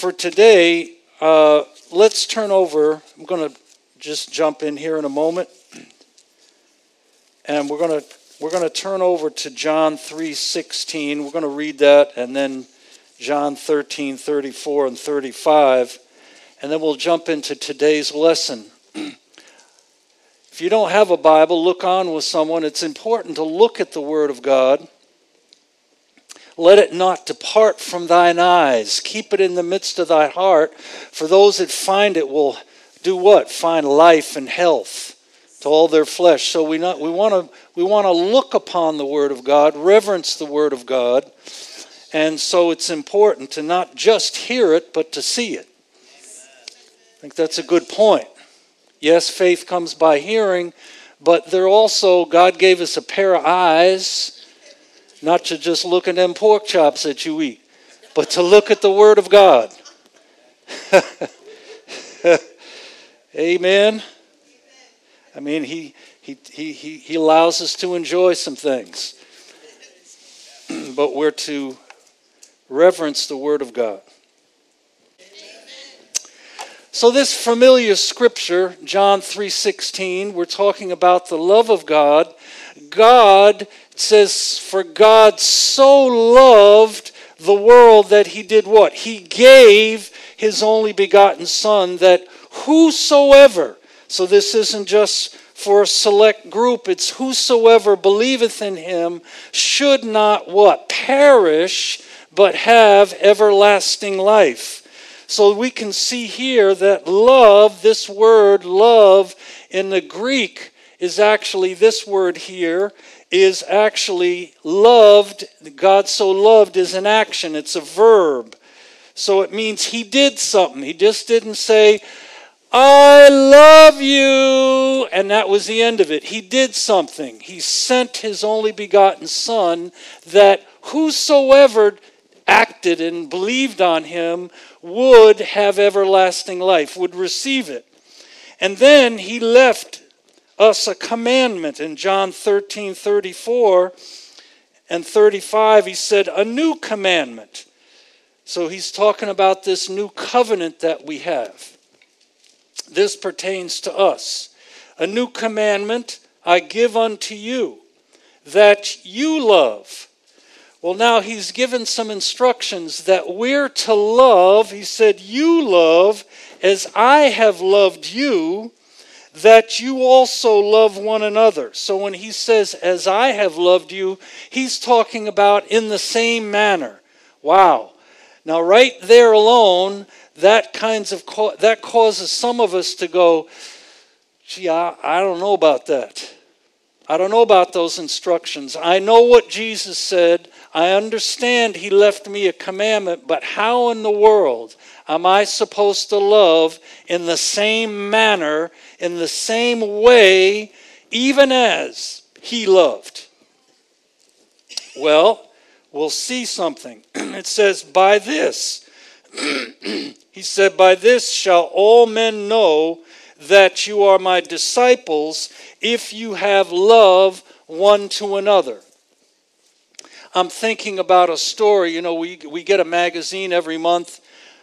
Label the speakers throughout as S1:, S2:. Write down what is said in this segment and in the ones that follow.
S1: for today, let's turn over. I'm going to just jump in here in a moment. And we're going to turn over to John 3:16. We're going to read that, and then John 13:34 and 35. And then we'll jump into today's lesson. If you don't have a Bible, look on with someone. It's important to look at the Word of God. Let it not depart from thine eyes. Keep it in the midst of thy heart. For those that find it will do what? Find life and health to all their flesh. So we want to look upon the Word of God, reverence the Word of God. And so it's important to not just hear it, but to see it. I think that's a good point. Yes, faith comes by hearing, but God gave us a pair of eyes, not to just look at them pork chops that you eat, but to look at the Word of God. Amen. I mean, he allows us to enjoy some things, but we're to reverence the Word of God. So this familiar scripture, John 3:16, we're talking about the love of God. God says, for God so loved the world that he did what? He gave his only begotten Son, that whosoever, so this isn't just for a select group, it's whosoever believeth in him should not what? Perish, but have everlasting life. So we can see here that love, this word love in the Greek is actually, this word here is actually loved. God so loved is an action. It's a verb. So it means he did something. He just didn't say, I love you, and that was the end of it. He did something. He sent his only begotten Son, that whosoever acted and believed on him would have everlasting life, would receive it. And then he left us a commandment in John 13:34 and 35. He said, a new commandment. So he's talking about this new covenant that we have. This pertains to us. A new commandment I give unto you, that you love. Well, now he's given some instructions that we're to love. He said, you love as I have loved you, that you also love one another. So when he says, as I have loved you, he's talking about in the same manner. Wow. Now right there alone, that causes some of us to go, gee, I don't know about that. I don't know about those instructions. I know what Jesus said. I understand he left me a commandment, but how in the world am I supposed to love in the same manner, in the same way, even as he loved? Well, we'll see something. It says, by this, he said, by this shall all men know that you are my disciples, if you have love one to another. I'm thinking about a story. You know, we get a magazine every month,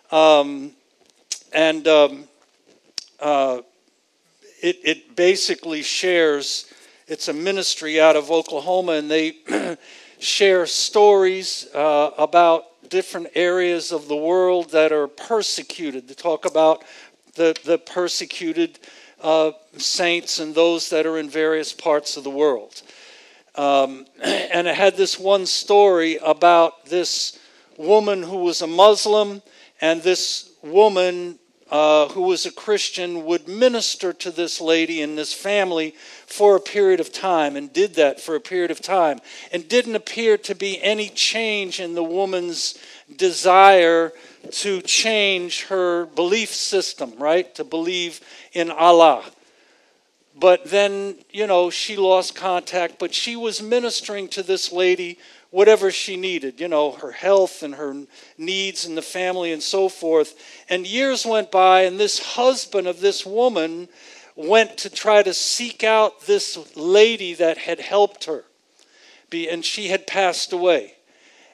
S1: it basically shares, it's a ministry out of Oklahoma, and they share stories about different areas of the world that are persecuted. They talk about the persecuted saints and those that are in various parts of the world. And it had this one story about this woman who was a Muslim, and this woman who was a Christian would minister to this lady and this family for a period of time, and did that for a period of time, and didn't appear to be any change in the woman's desire to change her belief system, right? To believe in Allah. But then, she lost contact, but she was ministering to this lady whatever she needed, her health and her needs and the family and so forth. And years went by, and this husband of this woman went to try to seek out this lady that had helped her. And she had passed away.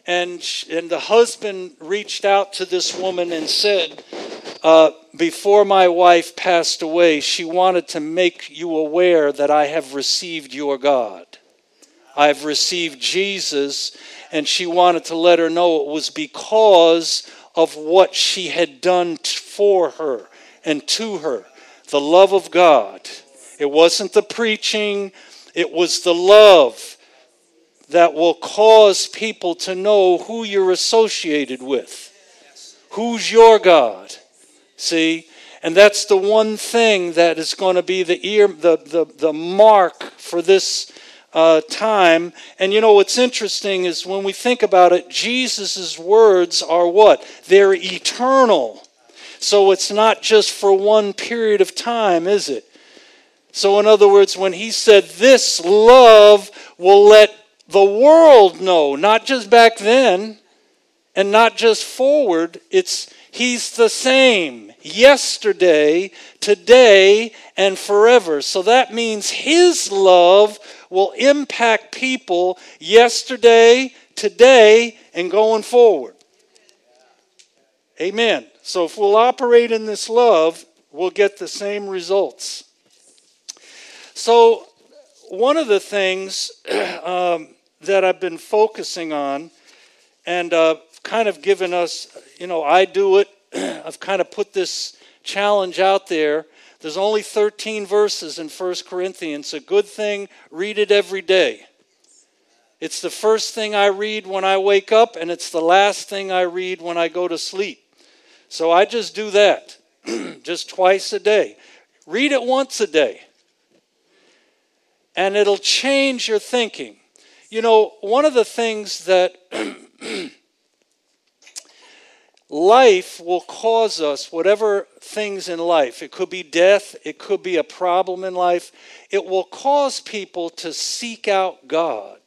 S1: and the husband reached out to this woman and said, before my wife passed away, she wanted to make you aware that I have received your God. I've received Jesus, and she wanted to let her know it was because of what she had done for her and to her. The love of God. It wasn't the preaching, it was the love that will cause people to know who you're associated with. Who's your God? See? And that's the one thing that is going to be the mark for this time. And you know what's interesting is when we think about it, Jesus' words are what? They're eternal. So it's not just for one period of time, is it? So in other words, when he said this love will let the world know, not just back then and not just forward, he's the same yesterday, today, and forever. So that means his love will impact people yesterday, today, and going forward. Amen. So if we'll operate in this love, we'll get the same results. So one of the things that I've been focusing on and kind of given us, I do it. I've kind of put this challenge out there. There's only 13 verses in 1 Corinthians. A good thing, read it every day. It's the first thing I read when I wake up, and it's the last thing I read when I go to sleep. So I just do that, just twice a day. Read it once a day, and it'll change your thinking. One of the things that life will cause us, whatever things in life, it could be death, it could be a problem in life, it will cause people to seek out God.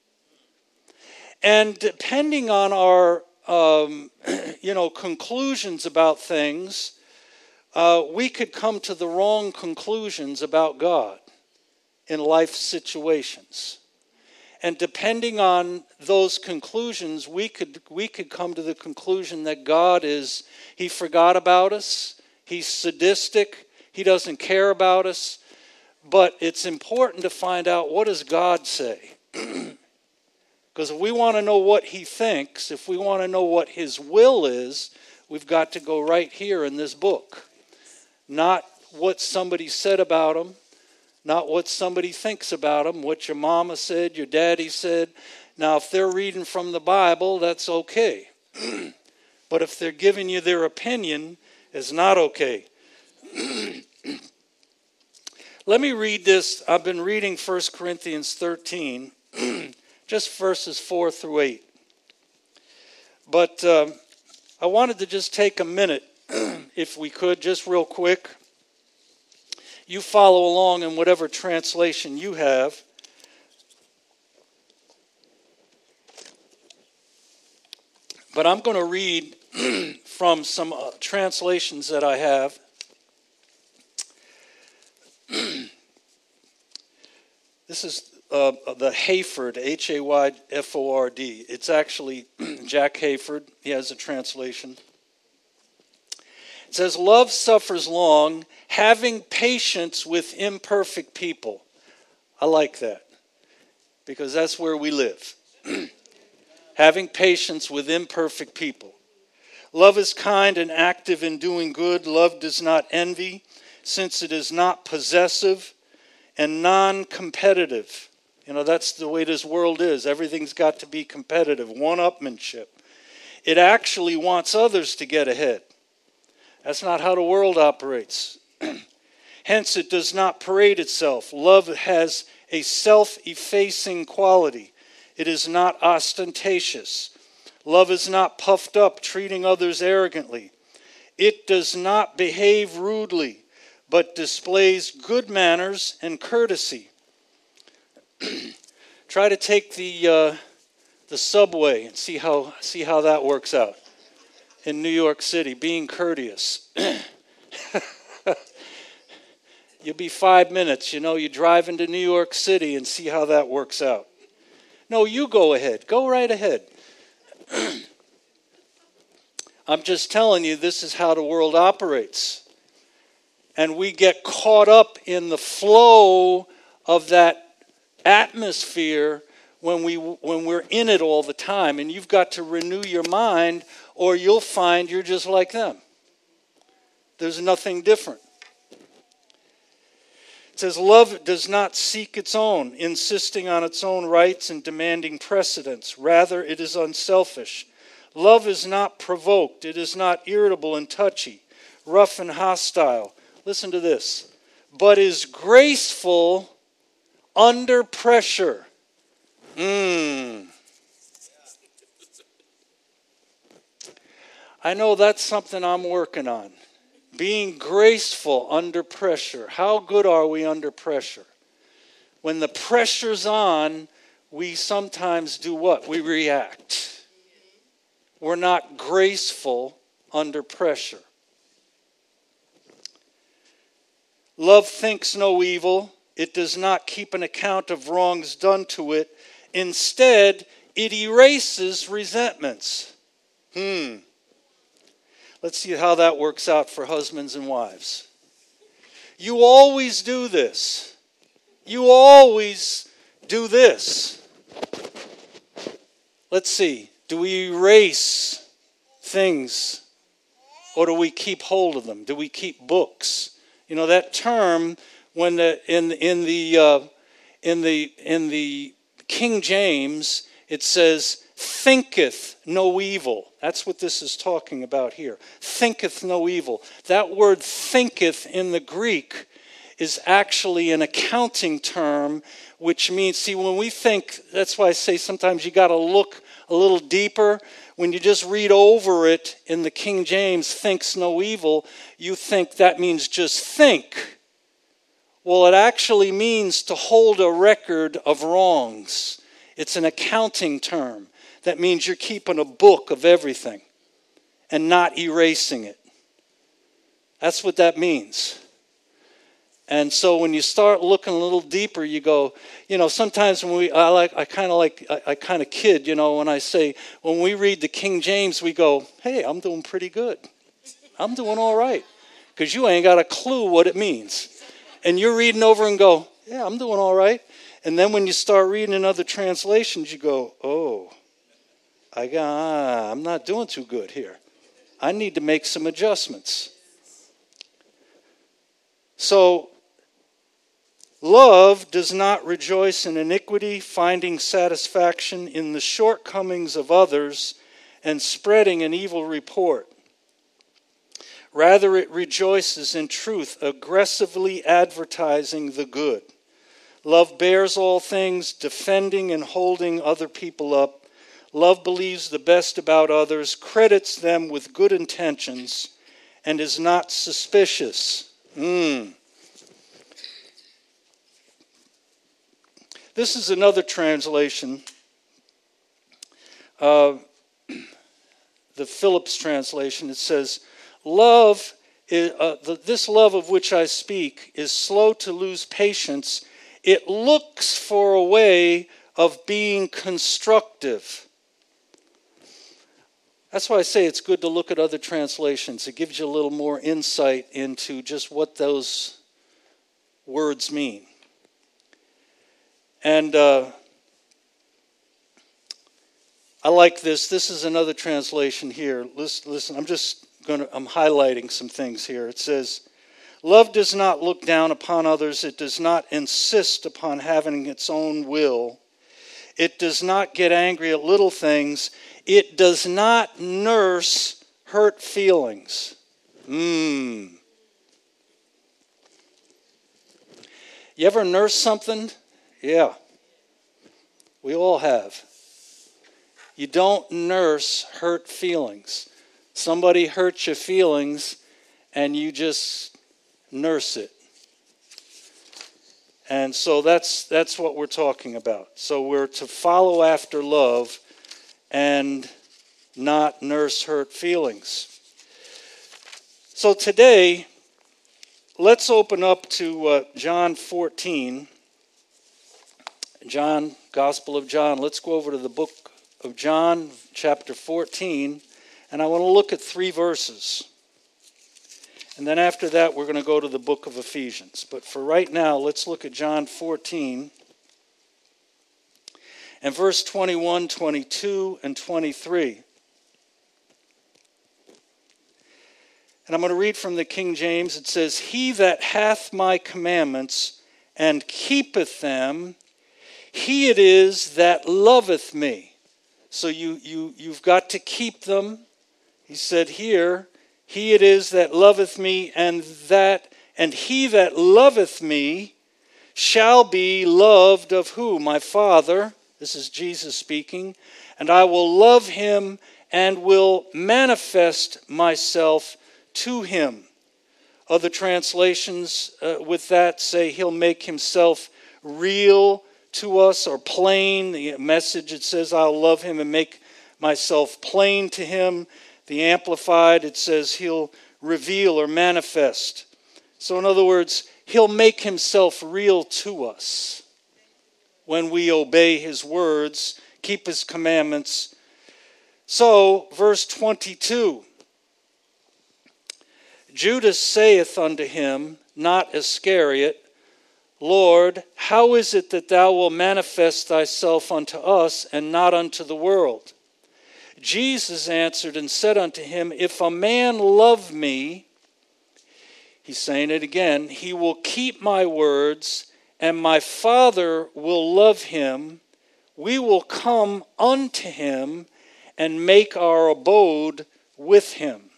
S1: And depending on our, conclusions about things, we could come to the wrong conclusions about God in life situations. And depending on those conclusions, we could come to the conclusion that God he forgot about us, he's sadistic, he doesn't care about us. But it's important to find out, what does God say? Because if we want to know what he thinks, if we want to know what his will is, we've got to go right here in this book. Not what somebody said about him, not what somebody thinks about him, what your mama said, your daddy said. Now, if they're reading from the Bible, that's okay. But if they're giving you their opinion, it's not okay. Let me read this. I've been reading 1 Corinthians 13, just verses 4 through 8. But I wanted to just take a minute, if we could, just real quick. You follow along in whatever translation you have. But I'm going to read from some translations that I have. This is the Hayford, Hayford. It's actually Jack Hayford. He has a translation. It says, love suffers long, having patience with imperfect people. I like that, because that's where we live. Having patience with imperfect people. Love is kind and active in doing good. Love does not envy, since it is not possessive and non-competitive. That's the way this world is. Everything's got to be competitive, one-upmanship. It actually wants others to get ahead. That's not how the world operates. Hence, it does not parade itself. Love has a self-effacing quality. It is not ostentatious. Love is not puffed up, treating others arrogantly. It does not behave rudely, but displays good manners and courtesy. Try to take the subway and see how that works out. In New York City, being courteous. You'll be 5 minutes, you drive into New York City and see how that works out. No, you go ahead. Go right ahead. I'm just telling you, this is how the world operates. And we get caught up in the flow of that atmosphere when we're in it all the time. And you've got to renew your mind, or you'll find you're just like them. There's nothing different. It says, love does not seek its own, insisting on its own rights and demanding precedence. Rather, it is unselfish. Love is not provoked. It is not irritable and touchy, rough and hostile. Listen to this. But is graceful under pressure. I know that's something I'm working on. Being graceful under pressure. How good are we under pressure? When the pressure's on, we sometimes do what? We react. We're not graceful under pressure. Love thinks no evil. It does not keep an account of wrongs done to it. Instead, it erases resentments. Let's see how that works out for husbands and wives. You always do this. You always do this. Let's see. Do we erase things, or do we keep hold of them? Do we keep books? You know that term when in the King James it says thinketh no evil. That's what this is talking about here. Thinketh no evil. That word thinketh in the Greek is actually an accounting term, which means, see, when we think, that's why I say sometimes you got to look a little deeper. When you just read over it in the King James, thinks no evil, you think that means just think. Well, it actually means to hold a record of wrongs. It's an accounting term. That means you're keeping a book of everything and not erasing it. That's what that means. And so when you start looking a little deeper, you go, sometimes when I kind of kid, when I say, when we read the King James, we go, hey, I'm doing pretty good. I'm doing all right. Because you ain't got a clue what it means. And you're reading over and go, yeah, I'm doing all right. And then when you start reading in other translations, you go, oh, I'm not doing too good here. I need to make some adjustments. So, love does not rejoice in iniquity, finding satisfaction in the shortcomings of others and spreading an evil report. Rather, it rejoices in truth, aggressively advertising the good. Love bears all things, defending and holding other people up. Love believes the best about others, credits them with good intentions, and is not suspicious. This is another translation, the Phillips translation. It says, "Love, this love of which I speak, is slow to lose patience. It looks for a way of being constructive." That's why I say it's good to look at other translations. It gives you a little more insight into just what those words mean. And I like this. This is another translation here. Listen, I'm highlighting some things here. It says, "Love does not look down upon others. It does not insist upon having its own will. It does not get angry at little things. It does not nurse hurt feelings." You ever nurse something? Yeah. We all have. You don't nurse hurt feelings. Somebody hurts your feelings and you just nurse it. And so that's what we're talking about. So we're to follow after love and not nurse hurt feelings. So today, let's open up to John 14. Gospel of John. Let's go over to the book of John, chapter 14. And I want to look at 3 verses. And then after that, we're going to go to the book of Ephesians. But for right now, let's look at John 14 and verse 21, 22, and 23. And I'm going to read from the King James. It says, "He that hath my commandments and keepeth them, he it is that loveth me." So you've got to keep them. He said here, "He it is that loveth me, and he that loveth me shall be loved of who? My Father." This is Jesus speaking. "And I will love him and will manifest myself to him." Other translations with that say he'll make himself real to us or plain. The Message, it says, "I'll love him and make myself plain to him." The Amplified, it says he'll reveal or manifest. So in other words, he'll make himself real to us when we obey his words, keep his commandments. So, verse 22, "Judas saith unto him," not Iscariot, "Lord, how is it that thou wilt manifest thyself unto us and not unto the world?" Jesus answered and said unto him, "If a man love me," he's saying it again, "he will keep my words, and my Father will love him. We will come unto him and make our abode with him."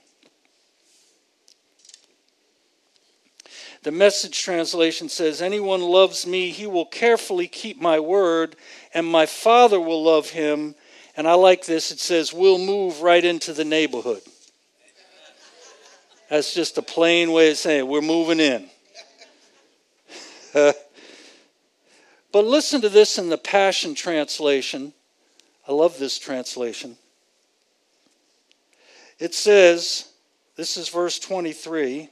S1: The Message translation says, "Anyone loves me, he will carefully keep my word, and my Father will love him." And I like this. It says, "We'll move right into the neighborhood." That's just a plain way of saying it. We're moving in. But listen to this in the Passion Translation. I love this translation. It says, this is verse 23.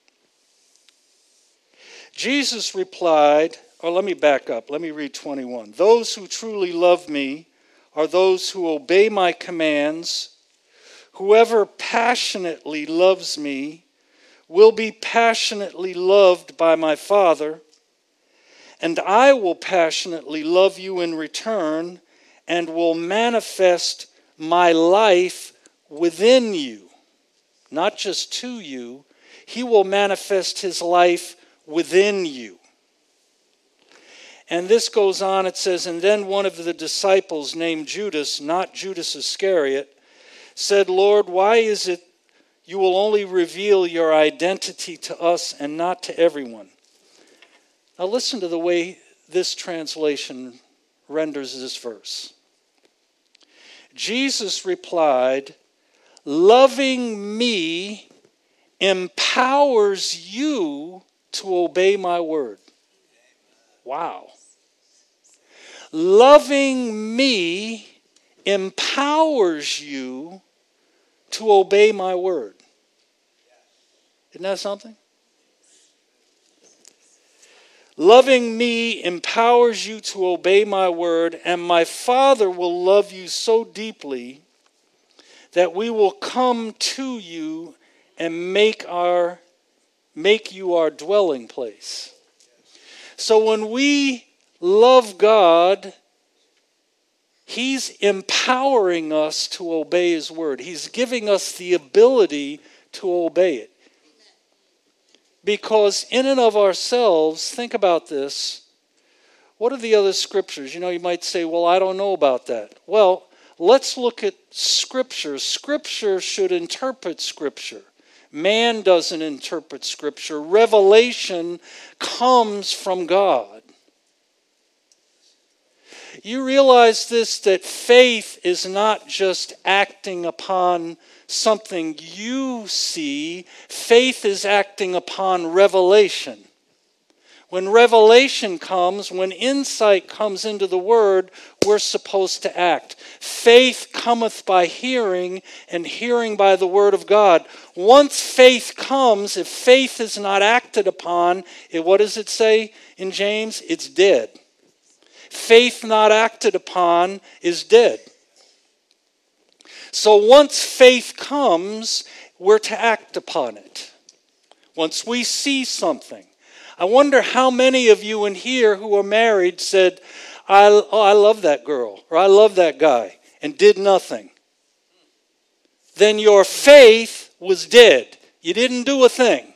S1: Jesus replied, or let me back up. Let me read 21. "Those who truly love me are those who obey my commands. Whoever passionately loves me will be passionately loved by my Father, and I will passionately love you in return and will manifest my life within you." Not just to you. He will manifest his life within you. And this goes on, it says, "And then one of the disciples named Judas," not Judas Iscariot, "said, Lord, why is it you will only reveal your identity to us and not to everyone?" Now listen to the way this translation renders this verse. Jesus replied, "Loving me empowers you to obey my word." Wow. Loving me empowers you to obey my word. Isn't that something? Loving me empowers you to obey my word, and my Father will love you so deeply that we will come to you and make you our dwelling place. So when we love God, He's empowering us to obey His word. He's giving us the ability to obey it. Because in and of ourselves, think about this. What are the other scriptures? You might say, well, I don't know about that. Well, let's look at Scripture. Scripture should interpret Scripture. Man doesn't interpret Scripture. Revelation comes from God. You realize this, that faith is not just acting upon something you see. Faith is acting upon revelation. When revelation comes, when insight comes into the Word, we're supposed to act. Faith cometh by hearing, and hearing by the Word of God. Once faith comes, if faith is not acted upon, what does it say in James? It's dead. Faith not acted upon is dead. So once faith comes, we're to act upon it. Once we see something. I wonder how many of you in here who are married said, I love that girl, or I love that guy, and did nothing. Then your faith was dead. You didn't do a thing.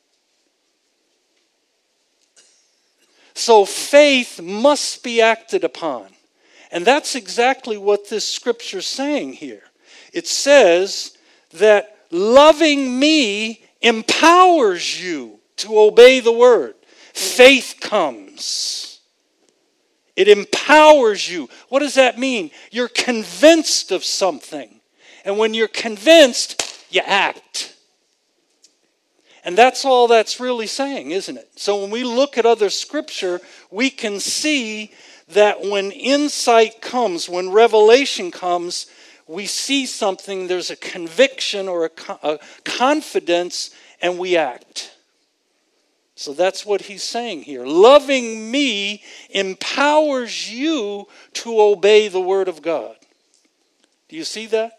S1: So faith must be acted upon. And that's exactly what this scripture is saying here. It says that loving me empowers you to obey the word. Faith comes. It empowers you. What does that mean? You're convinced of something. And when you're convinced, you act. And that's all that's really saying, isn't it? So when we look at other scripture, we can see that when insight comes, when revelation comes, we see something, there's a conviction or a confidence, and we act. So that's what he's saying here. Loving me empowers you to obey the word of God. Do you see that?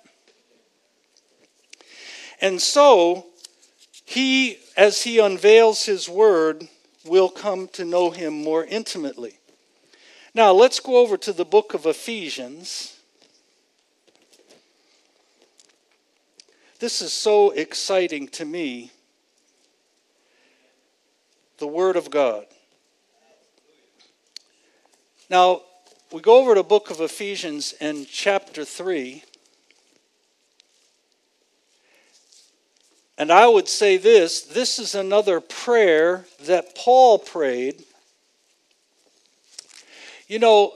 S1: And so, as he unveils his word, will come to know him more intimately. Now, let's go over to the book of Ephesians. This is so exciting to me. The Word of God. Now, we go over to the book of Ephesians in chapter 3. And I would say this is another prayer that Paul prayed. You know,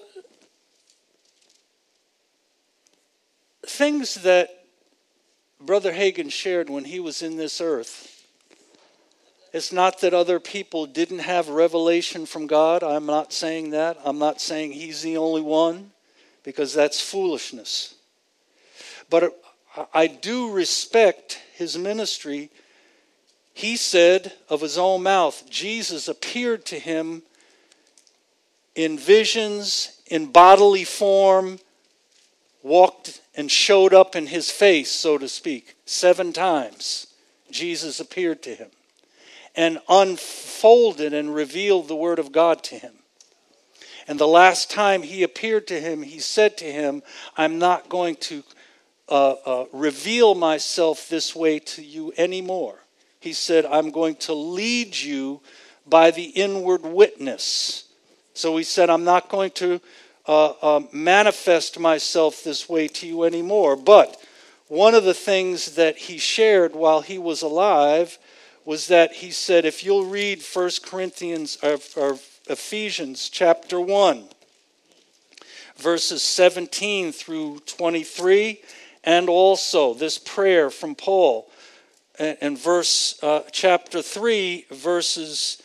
S1: things that Brother Hagin shared when he was in this earth. It's not that other people didn't have revelation from God. I'm not saying that. I'm not saying he's the only one, because that's foolishness. But I do respect his ministry. He said of his own mouth, Jesus appeared to him in visions, in bodily form, walked and showed up in his face, so to speak. 7 times Jesus appeared to him and unfolded and revealed the word of God to him. And the last time he appeared to him, he said to him, I'm not going to reveal myself this way to you anymore. He said, I'm going to lead you by the inward witness. So he said, I'm not going to manifest myself this way to you anymore. But one of the things that he shared while he was alive was that he said, if you'll read 1 Corinthians or Ephesians chapter 1, verses 17 through 23, and also this prayer from Paul in chapter 3, verses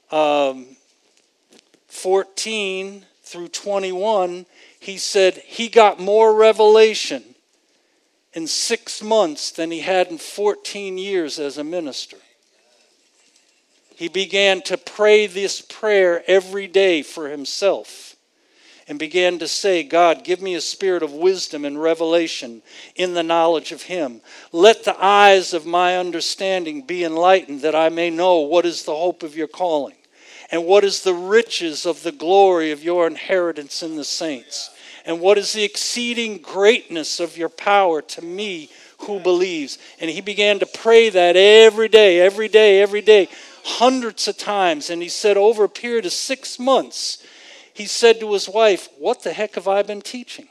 S1: 14 through 21, he said he got more revelation in 6 months than he had in 14 years as a minister. He began to pray this prayer every day for himself and began to say, God, give me a spirit of wisdom and revelation in the knowledge of him. Let the eyes of my understanding be enlightened, that I may know what is the hope of your calling and what is the riches of the glory of your inheritance in the saints, and what is the exceeding greatness of your power to me who believes. And he began to pray that every day, hundreds of times. And he said over a period of 6 months, he said to his wife, what the heck have I been teaching?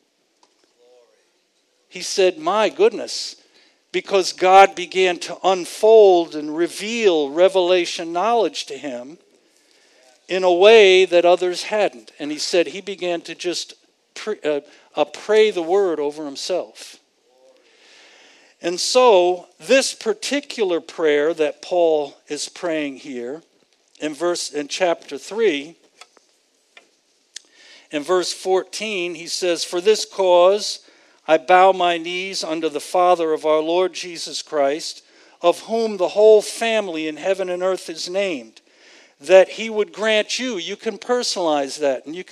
S1: He said, my goodness, because God began to unfold and reveal revelation knowledge to him in a way that others hadn't. And he said he began to just pray the word over himself. And so this particular prayer that Paul is praying here in chapter 3, in verse 14, he says, for this cause I bow my knees under the Father of our Lord Jesus Christ, of whom the whole family in heaven and earth is named, that he would grant you. You can personalize that, and you could say that he would grant me. Personalize that.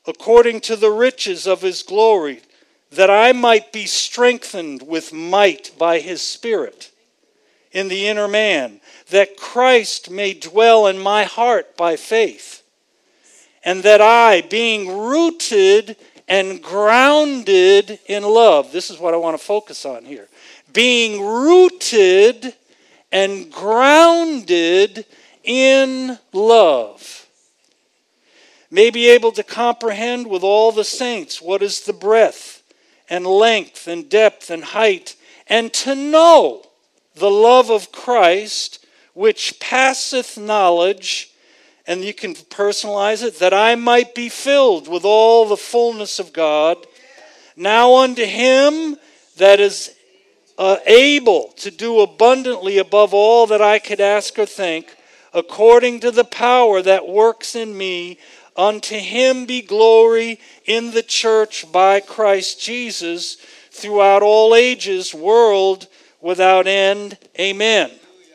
S1: according to the riches of his glory, that I might be strengthened with might by his Spirit in the inner man, that Christ may dwell in my heart by faith, and that I, being rooted and grounded in love, this is what I want to focus on here, being rooted and grounded in love, may be able to comprehend with all the saints what is the breadth and length and depth and height, and to know the love of Christ, which passeth knowledge, and you can personalize it, that I might be filled with all the fullness of God. Now unto him that is able to do abundantly above all that I could ask or think, according to the power that works in me, unto him be glory in the church by Christ Jesus throughout all ages, world without end. Amen.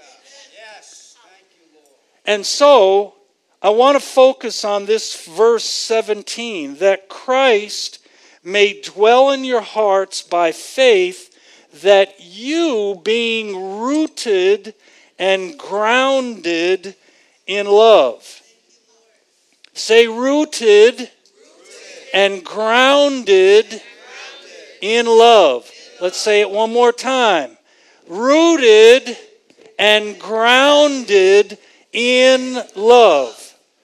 S1: And so, I want to focus on this verse 17, that Christ may dwell in your hearts by faith, that you, being rooted and grounded in love. Say rooted and grounded in love. Let's say it one more time. Rooted and grounded in love.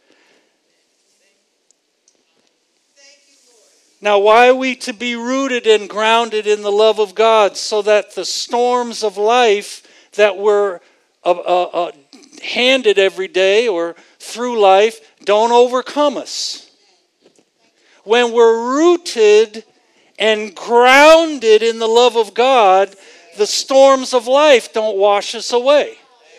S1: Now, why are we to be rooted and grounded in the love of God? So that the storms of life that we're handed every day or through life don't overcome us. When we're rooted and grounded in the love of God, the storms of life don't wash us away.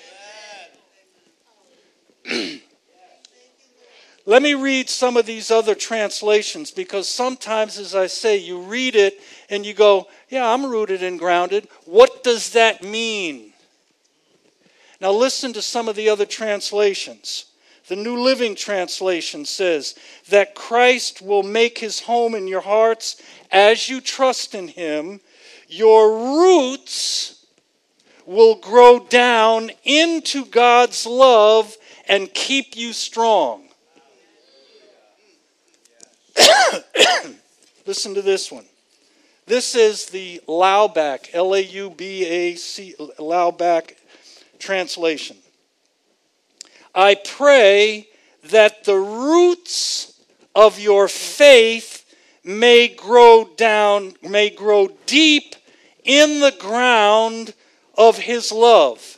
S1: Let me read some of these other translations, because sometimes, as I say, you read it and you go, yeah, I'm rooted and grounded. What does that mean? Now listen to some of the other translations. The New Living Translation says that Christ will make his home in your hearts as you trust in him. Your roots will grow down into God's love and keep you strong. Listen to this one. This is the Lauback, L-A-U-B-A-C, Lauback translation. I pray that the roots of your faith may grow deep in the ground of his love.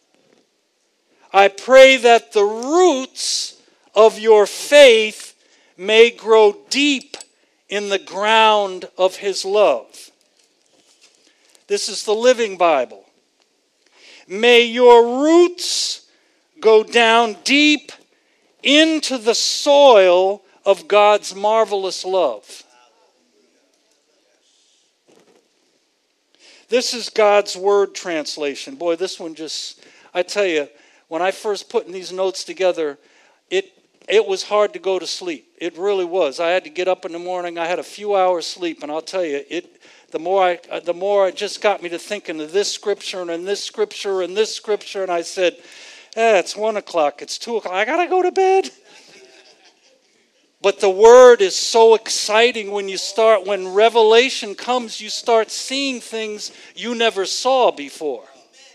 S1: I pray that the roots of your faith may grow deep in the ground of his love. This is the Living Bible. May your roots go down deep into the soil of God's marvelous love. This is God's Word translation. Boy, this one just, I tell you, when I first put these notes together, it was hard to go to sleep. It really was. I had to get up in the morning. I had a few hours sleep, and I'll tell you, the more it just got me to thinking of this scripture and this scripture and this scripture, and I said, it's 1 o'clock, it's 2 o'clock, I gotta go to bed. But the Word is so exciting when revelation comes, you start seeing things you never saw before.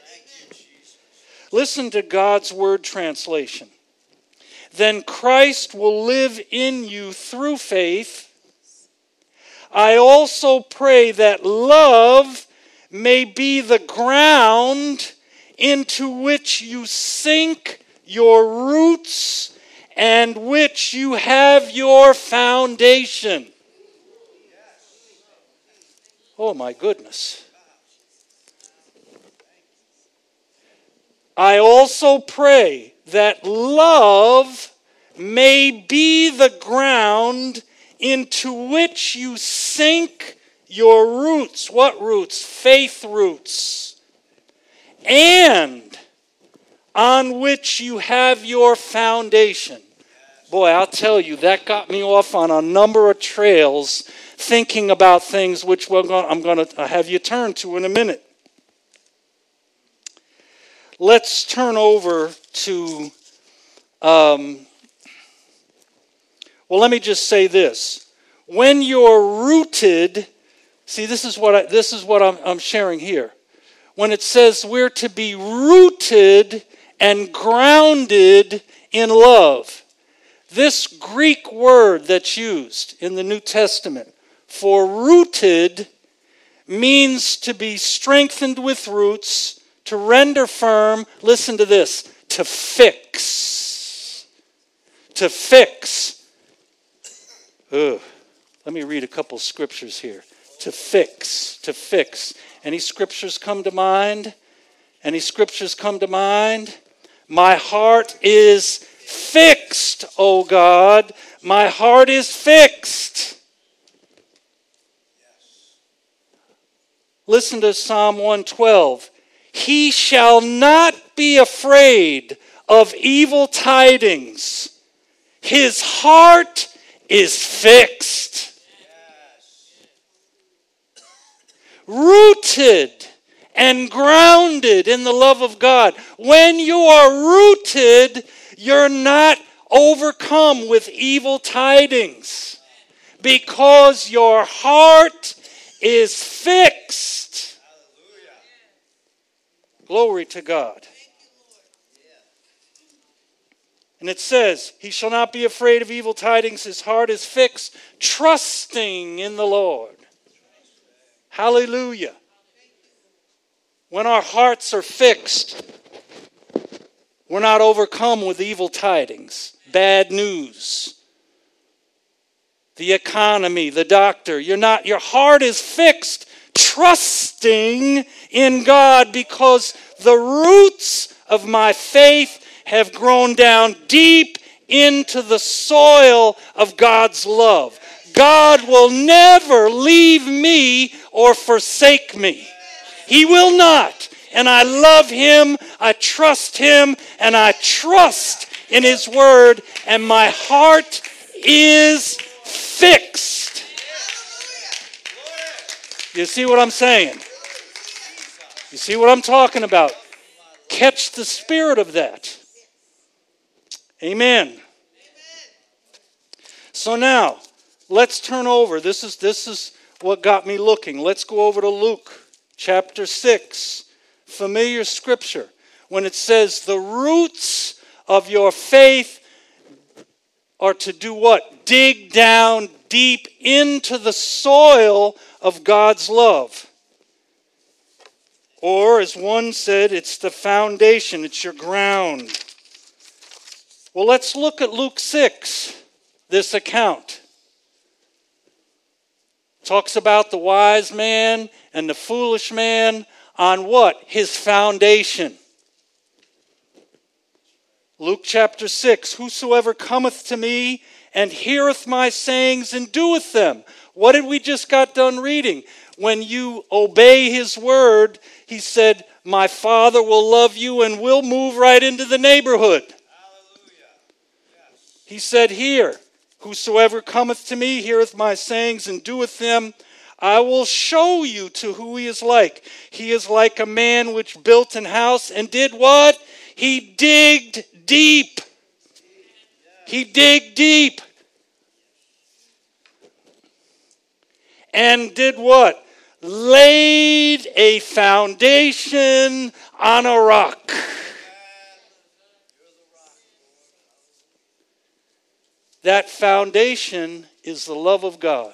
S1: Listen to God's Word translation. Then Christ will live in you through faith. I also pray that love may be the ground into which you sink your roots and which you have your foundation. Oh my goodness. I also pray that love may be the ground into which you sink your roots. What roots? Faith roots. And on which you have your foundation. Boy, I'll tell you, that got me off on a number of trails thinking about things which I'm going to have you turn to in a minute. Let's turn over to, let me just say this. When you're rooted, see, this is what I'm sharing here. When it says we're to be rooted and grounded in love, this Greek word that's used in the New Testament for rooted means to be strengthened with roots, to render firm, listen to this, to fix. To fix. Ugh. Let me read a couple scriptures here. To fix. Any scriptures come to mind? My heart is fixed, O God. My heart is fixed. Listen to Psalm 112. He shall not be afraid of evil tidings. His heart is fixed. Rooted and grounded in the love of God. When you are rooted, you're not overcome with evil tidings because your heart is fixed. Glory to God. And it says, he shall not be afraid of evil tidings. His heart is fixed, trusting in the Lord. Hallelujah. When our hearts are fixed, we're not overcome with evil tidings, bad news, the economy, the doctor. Your heart is fixed, trusting in God, because the roots of my faith have grown down deep into the soil of God's love. God will never leave me or forsake me. He will not. And I love him, I trust him, and I trust in his word, and my heart is fixed. You see what I'm saying? You see what I'm talking about? Catch the spirit of that. Amen. So now, let's turn over. This is what got me looking. Let's go over to Luke chapter 6. Familiar scripture. When it says the roots of your faith are to do what? Dig down deep into the soil of God's love. Or, as one said, it's the foundation, it's your ground. Well, let's look at Luke 6, this account. Talks about the wise man and the foolish man on what? His foundation. Luke chapter 6, whosoever cometh to me and heareth my sayings and doeth them. What did we just got done reading? When you obey his word, he said, my Father will love you, and will move right into the neighborhood. He said here, whosoever cometh to me, heareth my sayings, and doeth them, I will show you to who he is like. He is like a man which built an house and did what? He digged deep. He digged deep. And did what? Laid a foundation on a rock. That foundation is the love of God.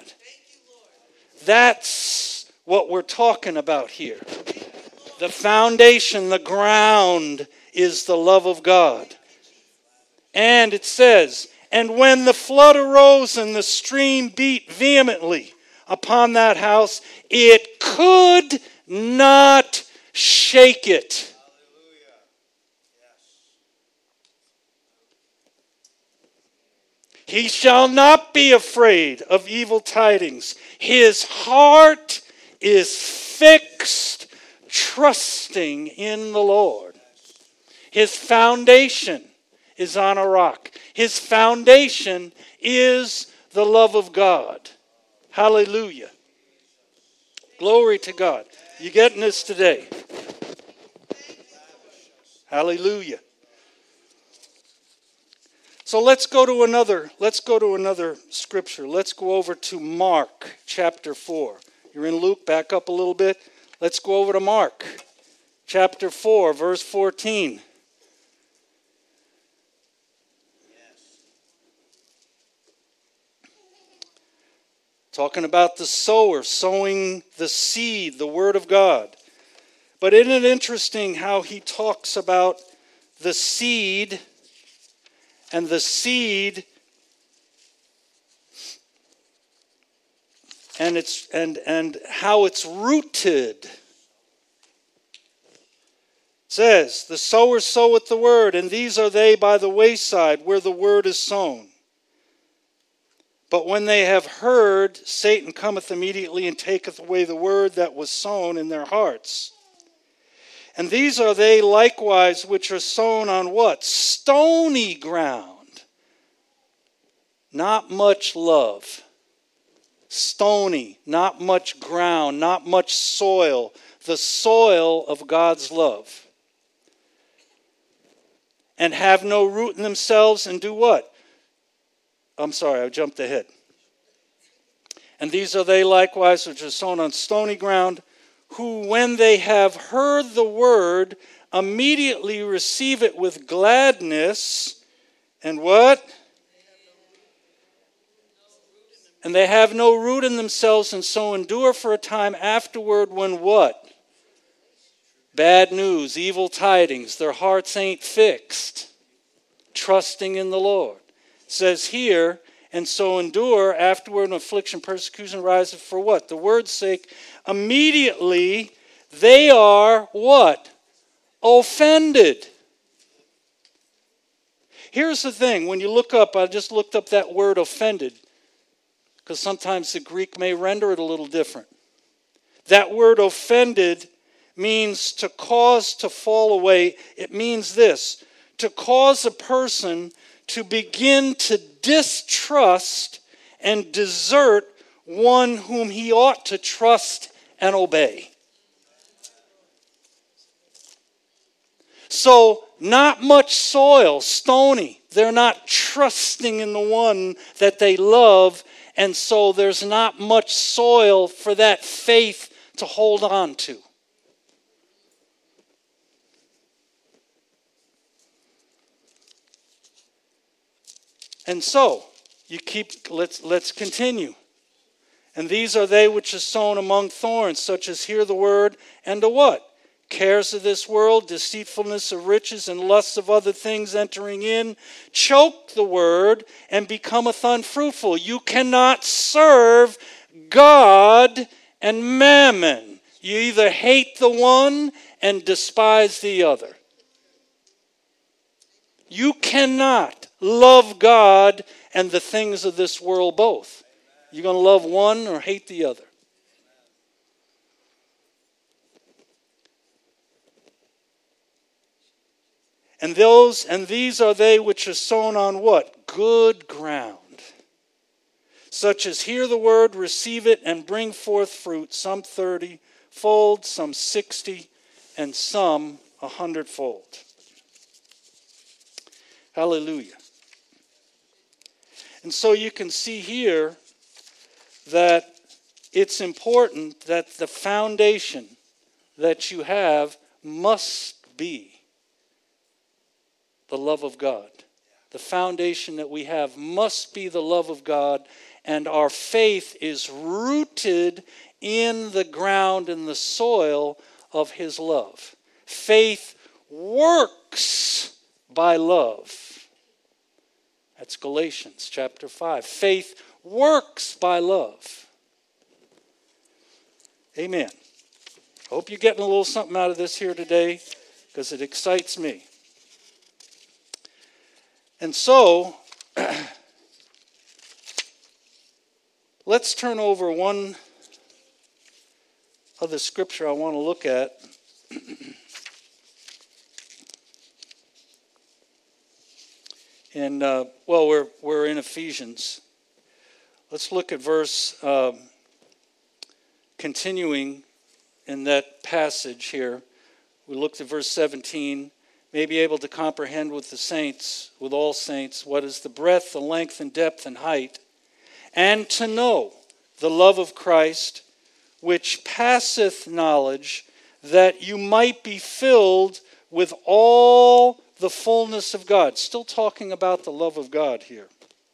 S1: That's what we're talking about here. The foundation, the ground, is the love of God. And it says, and when the flood arose and the stream beat vehemently upon that house, it could not shake it. He shall not be afraid of evil tidings. His heart is fixed, trusting in the Lord. His foundation is on a rock. His foundation is the love of God. Hallelujah. Glory to God. You getting this today? Hallelujah. So let's go to another scripture. Let's go over to Mark chapter 4. You're in Luke, back up a little bit. Let's go over to Mark chapter 4, verse 14. Talking about the sower, sowing the seed, the word of God. But isn't it interesting how he talks about the seed and the seed and how it's rooted? It says, the sower soweth the word, and these are they by the wayside where the word is sown. But when they have heard, Satan cometh immediately and taketh away the word that was sown in their hearts. And these are they likewise which are sown on what? Stony ground. Not much love. Stony, not much ground, not much soil. The soil of God's love. And have no root in themselves and do what? I'm sorry, I jumped ahead. And these are they likewise which are sown on stony ground, who when they have heard the word, immediately receive it with gladness. And what? And they have no root in themselves, and so endure for a time afterward when what? Bad news, evil tidings. Their hearts ain't fixed. Trusting in the Lord. It says here, and so endure afterward when affliction, persecution arises for what? The word's sake. Immediately they are what? Offended. Here's the thing. When you look up, I just looked up that word offended, because sometimes the Greek may render it a little different. That word offended means to cause to fall away. It means this: to cause a person to begin to distrust and desert one whom he ought to trust and obey. So, not much soil, stony. They're not trusting in the one that they love, and so there's not much soil for that faith to hold on to. And so, let's continue. And these are they which are sown among thorns, such as hear the word, and to what? Cares of this world, deceitfulness of riches, and lusts of other things entering in, choke the word, and becometh unfruitful. You cannot serve God and mammon. You either hate the one and despise the other. You cannot love God and the things of this world both. You're going to love one or hate the other. And these are they which are sown on what? Good ground. Such as hear the word, receive it, and bring forth fruit, some 30-fold, some 60, and some 100-fold. Hallelujah. And so you can see here that it's important that the foundation that you have must be the love of God. The foundation that we have must be the love of God, and our faith is rooted in the ground and the soil of His love. Faith works by love. That's Galatians chapter 5. Faith works by love. Amen. I hope you're getting a little something out of this here today, because it excites me. And so, let's turn over one other scripture I want to look at. in we're in Ephesians. Let's look at verse, continuing in that passage here. We looked at verse 17. May be able to comprehend with the saints, with all saints, what is the breadth, the length, and depth, and height, and to know the love of Christ, which passeth knowledge, that you might be filled with all the fullness of God. Still talking about the love of God here.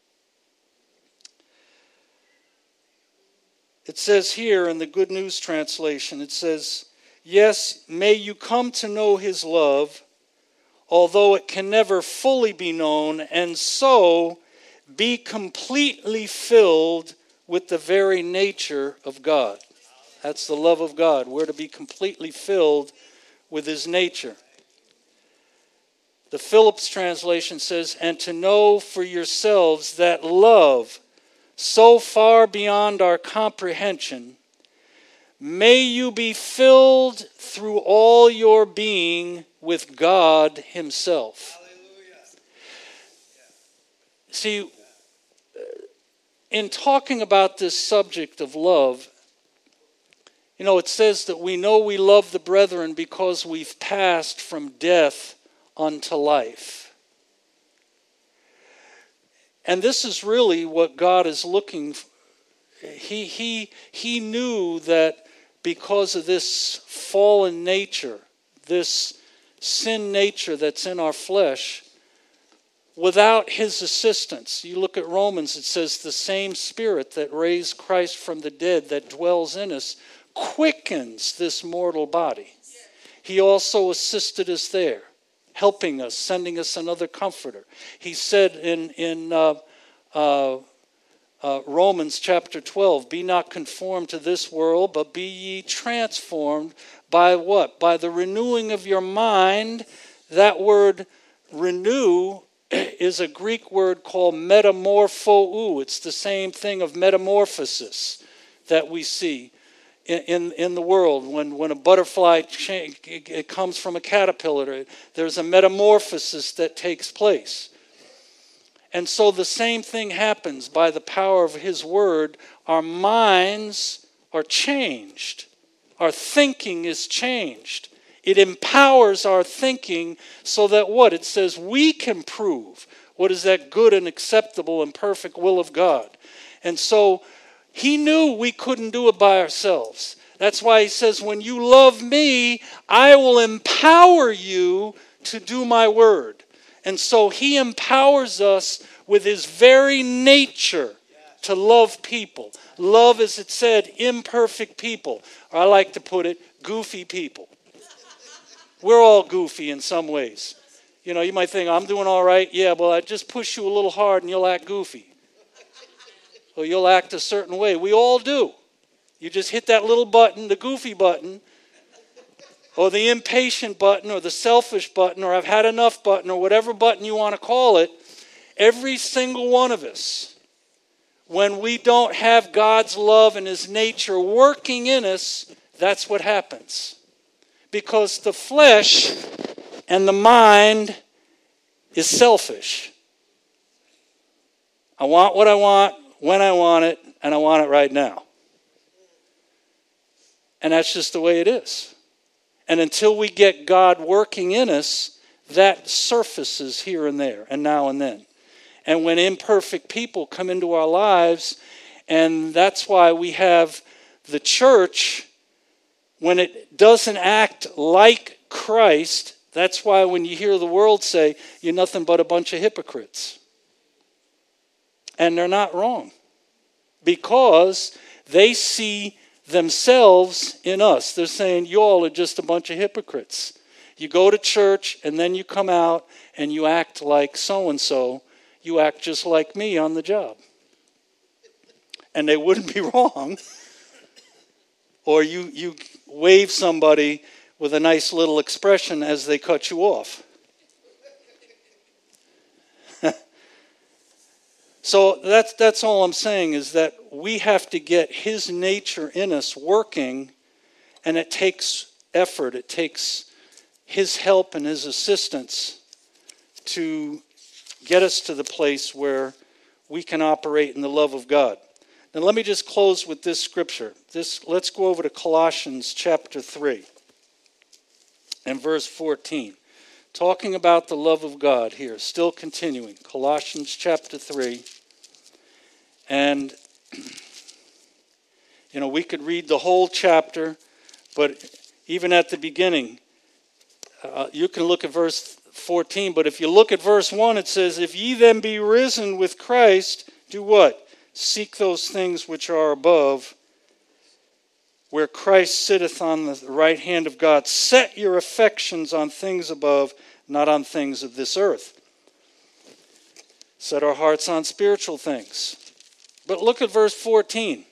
S1: It says here in the Good News translation, it says, yes, may you come to know his love, although it can never fully be known, and so be completely filled with the very nature of God. That's the love of God. We're to be completely filled with his nature. The Phillips translation says, and to know for yourselves that love so far beyond our comprehension, may you be filled through all your being with God himself. Hallelujah. See, in talking about this subject of love, it says that we know we love the brethren because we've passed from death unto life. And this is really what God is looking for. He knew that because of this fallen nature, this sin nature that's in our flesh, without his assistance, you look at Romans, it says the same Spirit that raised Christ from the dead that dwells in us quickens this mortal body. He also assisted us there, helping us, sending us another comforter. He said in Romans chapter 12, be not conformed to this world, but be ye transformed by what? By the renewing of your mind. That word renew is a Greek word called metamorphou. It's the same thing of metamorphosis that we see in the world. When a butterfly it comes from a caterpillar, there's a metamorphosis that takes place. And so the same thing happens by the power of his word. Our minds are changed. Our thinking is changed. It empowers our thinking so that what? It says we can prove what is that good and acceptable and perfect will of God. And so he knew we couldn't do it by ourselves. That's why he says, when you love me, I will empower you to do my word. And so he empowers us with his very nature to love people. Love, as it said, imperfect people. Or I like to put it, goofy people. We're all goofy in some ways. You might think, I'm doing all right. Yeah, well, I just push you a little hard and you'll act goofy. Or you'll act a certain way. We all do. You just hit that little button, the goofy button, or the impatient button, or the selfish button, or I've had enough button, or whatever button you want to call it. Every single one of us, when we don't have God's love and his nature working in us, that's what happens. Because the flesh and the mind is selfish. I want what I want, when I want it, and I want it right now. And that's just the way it is. And until we get God working in us, that surfaces here and there and now and then. And when imperfect people come into our lives, and that's why we have the church, when it doesn't act like Christ, that's why when you hear the world say, you're nothing but a bunch of hypocrites. And they're not wrong. Because they see themselves in us. They're saying, you all are just a bunch of hypocrites. You go to church and then you come out and you act like so-and-so. You act just like me on the job. And they wouldn't be wrong. Or you wave somebody with a nice little expression as they cut you off. So that's all I'm saying, is that we have to get his nature in us working, and it takes effort. It takes his help and his assistance to get us to the place where we can operate in the love of God. Now let me just close with this scripture. Let's go over to Colossians chapter 3 and verse 14. Talking about the love of God here, still continuing. Colossians chapter 3. And, we could read the whole chapter, but even at the beginning, you can look at verse 14. But if you look at verse 1, it says, if ye then be risen with Christ, do what? Seek those things which are above, where Christ sitteth on the right hand of God. Set your affections on things above, not on things of this earth. Set our hearts on spiritual things. But look at verse 14.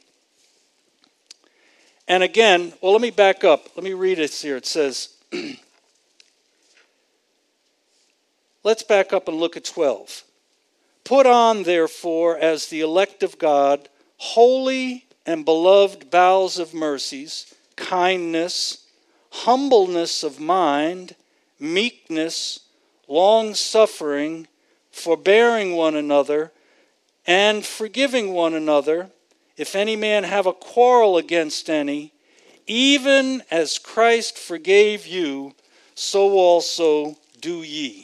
S1: And again, well, let me back up. Let me read it here. It says, let's back up and look at 12. Put on, therefore, as the elect of God, holy and beloved bowels of mercies, kindness, humbleness of mind, meekness, long-suffering, forbearing one another, and forgiving one another, if any man have a quarrel against any, even as Christ forgave you, so also do ye.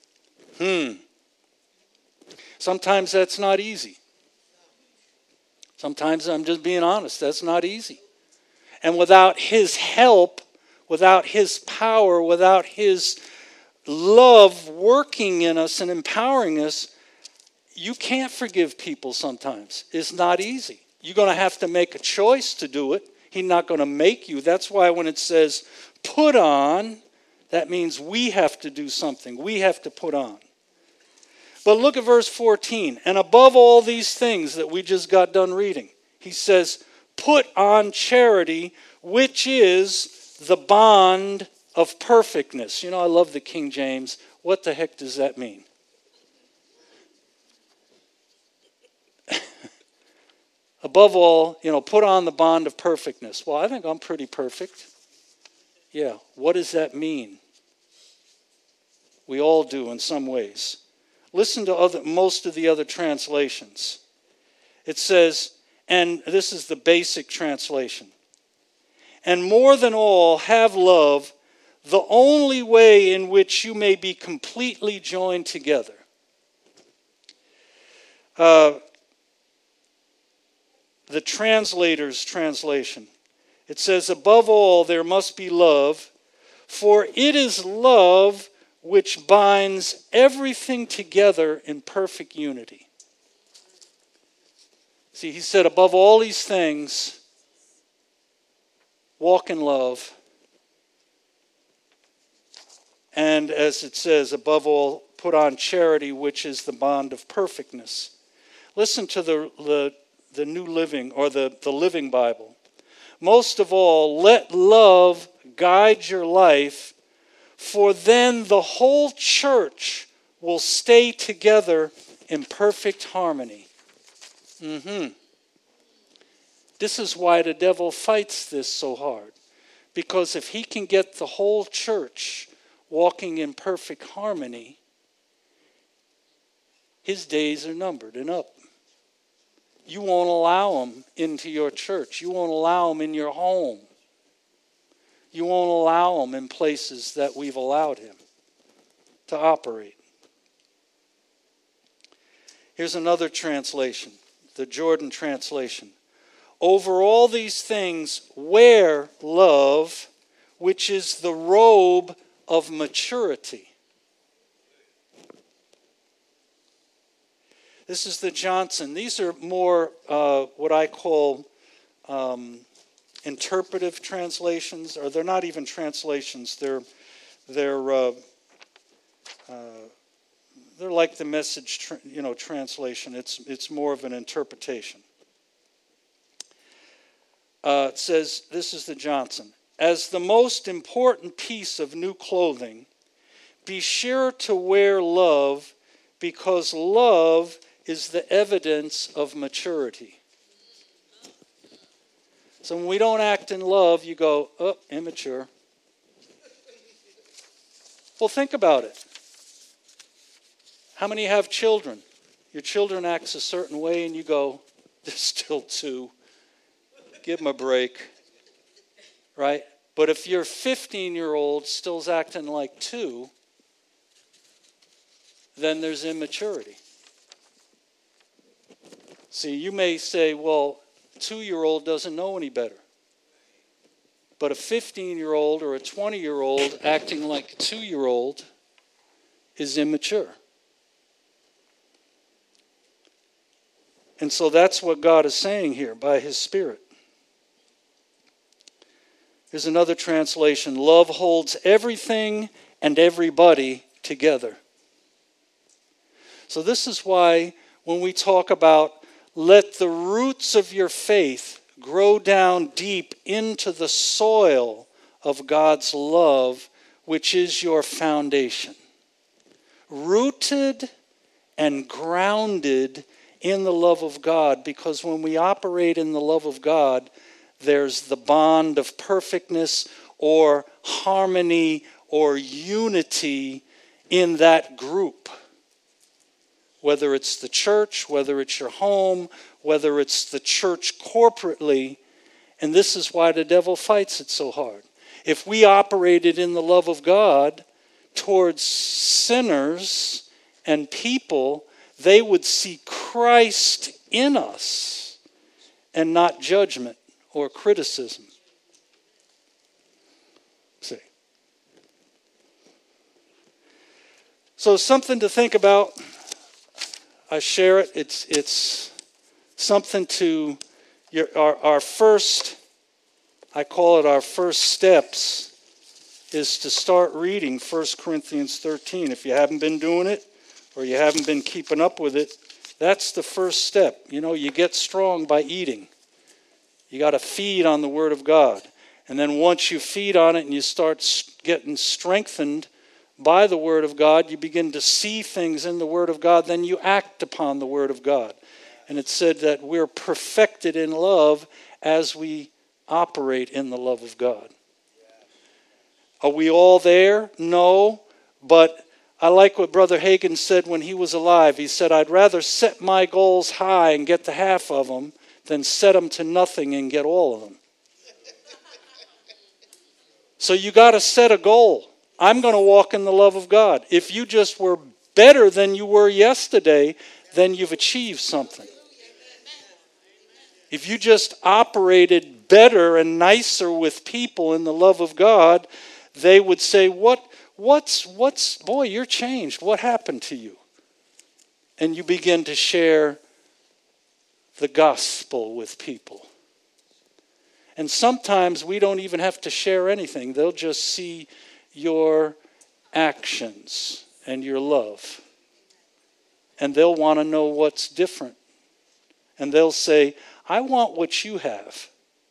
S1: Sometimes that's not easy. Sometimes, I'm just being honest, that's not easy. And without His help, without His power, without His love working in us and empowering us, you can't forgive people sometimes. It's not easy. You're going to have to make a choice to do it. He's not going to make you. That's why when it says put on, that means we have to do something. We have to put on. But look at verse 14. And above all these things that we just got done reading, he says, put on charity, which is the bond of perfectness. I love the King James. What the heck does that mean? Above all, put on the bond of perfectness. Well, I think I'm pretty perfect. Yeah, what does that mean? We all do in some ways. Listen to most of the other translations. It says, and this is the basic translation, and more than all, have love, the only way in which you may be completely joined together. The translator's translation. It says, above all, there must be love, for it is love which binds everything together in perfect unity. See, he said, above all these things, walk in love. And as it says, above all, put on charity, which is the bond of perfectness. Listen to the New Living, or the Living Bible. Most of all, let love guide your life, for then the whole church will stay together in perfect harmony. This is why the devil fights this so hard. Because if he can get the whole church walking in perfect harmony, his days are numbered and up. You won't allow him into your church. You won't allow him in your home. You won't allow him in places that we've allowed him to operate. Here's another translation, the Jordan translation. Over all these things, wear love, which is the robe of maturity. This is the Johnson. These are more what I call interpretive translations, or they're not even translations. They're like the Message, translation. It's more of an interpretation. It says, this is the Johnson. As the most important piece of new clothing, be sure to wear love, because love is the evidence of maturity. So when we don't act in love, you go, oh, immature. Well, think about it. How many have children? Your children act a certain way and you go, they're still 2. Give them a break. Right? But if your 15-year-old still's acting like 2, then there's immaturity. See, you may say, well, 2-year-old doesn't know any better. But a 15-year-old or a 20-year-old acting like a 2-year-old is immature. And so that's what God is saying here by his Spirit. There's another translation. Love holds everything and everybody together. So this is why when we talk about let the roots of your faith grow down deep into the soil of God's love, which is your foundation. Rooted and grounded in the love of God, because when we operate in the love of God, there's the bond of perfectness or harmony or unity in that group. Whether it's the church, whether it's your home, whether it's the church corporately. And this is why the devil fights it so hard. If we operated in the love of God towards sinners and people, they would see Christ in us and not judgment or criticism. See. So something to think about. I share it. It's something to our first, I call it our first steps, is to start reading 1 Corinthians 13. If you haven't been doing it or you haven't been keeping up with it, that's the first step. You know, you get strong by eating. You got to feed on the Word of God. And then once you feed on it and you start getting strengthened by the Word of God, you begin to see things in the Word of God, then you act upon the Word of God. And it said that we're perfected in love as we operate in the love of God. Are we all there? No. But I like what Brother Hagin said when he was alive. He said, I'd rather set my goals high and get the half of them than set them to nothing and get all of them. So you got to set a goal. I'm going to walk in the love of God. If you just were better than you were yesterday, then you've achieved something. If you just operated better and nicer with people in the love of God, they would say, boy, you're changed. What happened to you? And you begin to share the gospel with people. And sometimes we don't even have to share anything. They'll just see your actions and your love. And they'll want to know what's different. And they'll say, I want what you have.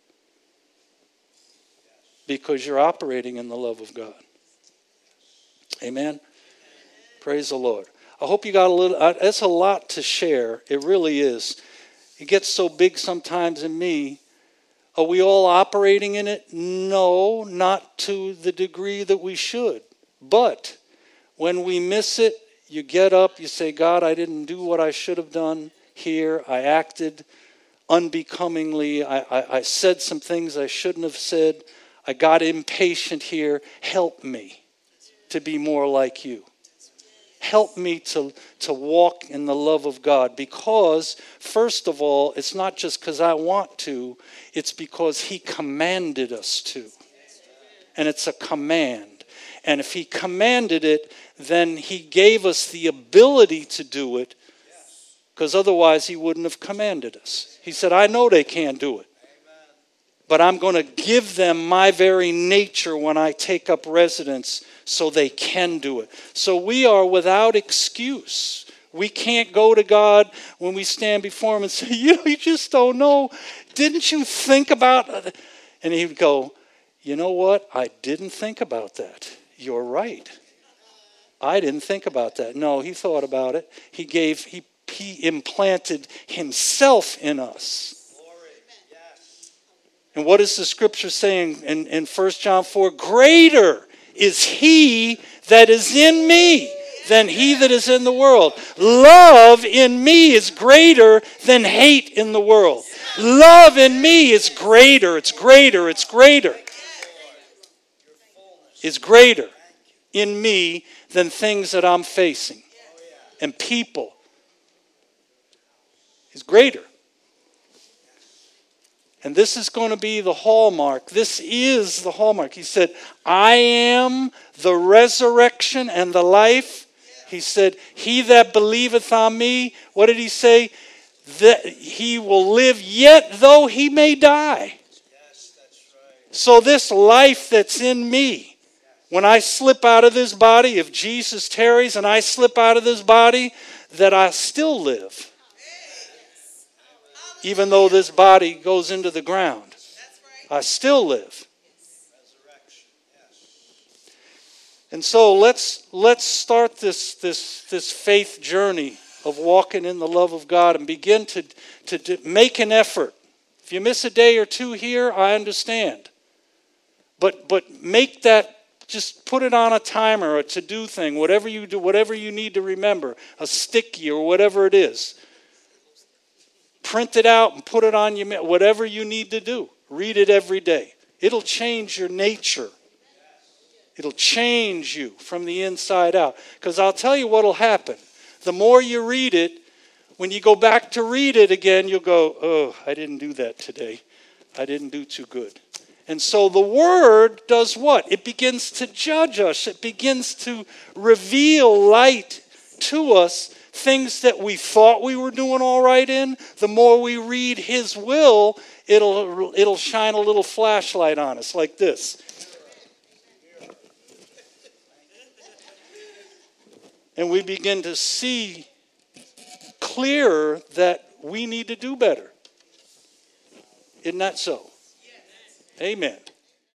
S1: Because you're operating in the love of God. Amen? Praise the Lord. I hope you got a little, it's a lot to share. It really is. It gets so big sometimes in me. Are we all operating in it? No, not to the degree that we should. But when we miss it, you get up, you say, God, I didn't do what I should have done here. I acted unbecomingly. I said some things I shouldn't have said. I got impatient here. Help me to be more like you. Help me to walk in the love of God. Because, first of all, it's not just because I want to. It's because he commanded us to. And it's a command. And if he commanded it, then he gave us the ability to do it. Because otherwise he wouldn't have commanded us. He said, I know they can't do it. But I'm going to give them my very nature when I take up residence so they can do it. So we are without excuse. We can't go to God when we stand before him and say, you just don't know. Didn't you think about it? And he would go, you know what? I didn't think about that. You're right. I didn't think about that. No, he thought about it. He implanted himself in us. And what is the scripture saying in 1 John 4? Greater is he that is in me than he that is in the world. Love in me is greater than hate in the world. Love in me is greater. It's greater. It's greater. It's greater in me than things that I'm facing. And people. It's greater. And this is going to be the hallmark. This is the hallmark. He said, I am the resurrection and the life. He said, he that believeth on me, what did he say? That he will live yet though he may die. Yes, that's right. So this life that's in me, when I slip out of this body, if Jesus tarries and I slip out of this body, that I still live. Even though this body goes into the ground, I still live. And so let's start this faith journey of walking in the love of God and begin to make an effort. If you miss a day or two here, I understand. But make that, just put it on a timer, a to-do thing, whatever you do, whatever you need to remember, a sticky or whatever it is. Print it out and put it on your, whatever you need to do. Read it every day. It'll change your nature. It'll change you from the inside out. Because I'll tell you what will happen. The more you read it, when you go back to read it again, you'll go, oh, I didn't do that today. I didn't do too good. And so the Word does what? It begins to judge us. It begins to reveal light to us. Things that we thought we were doing all right in, the more we read His will, it'll shine a little flashlight on us like this. And we begin to see clearer that we need to do better. Isn't that so? Amen.